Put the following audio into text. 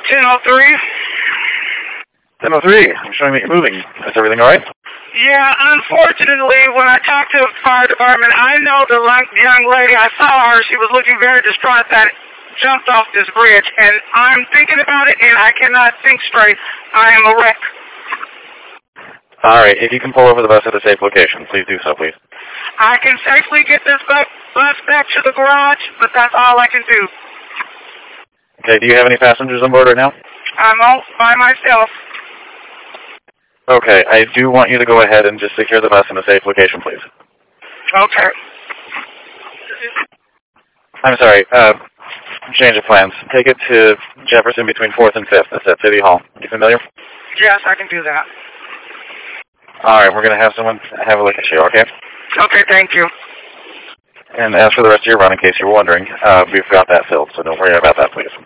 1003. 1003. I'm showing that you're moving. Is everything all right? Yeah, unfortunately, when I talked to the fire department, I know the young lady, I saw her, she was looking very distraught that jumped off this bridge, and I'm thinking about it, and I cannot think straight. I am a wreck. All right, if you can pull over the bus at a safe location, please do so, please. I can safely get this bus back to the garage, but that's all I can do. Okay, do you have any passengers on board right now? I'm all by myself. Okay, I do want you to go ahead and just secure the bus in a safe location, please. Okay. I'm sorry, change of plans. Take it to Jefferson between 4th and 5th. That's at City Hall. You familiar? Yes, I can do that. All right, we're going to have someone have a look at you, okay? Okay, thank you. And as for the rest of your run, in case you're wondering, we've got that filled, so don't worry about that, please.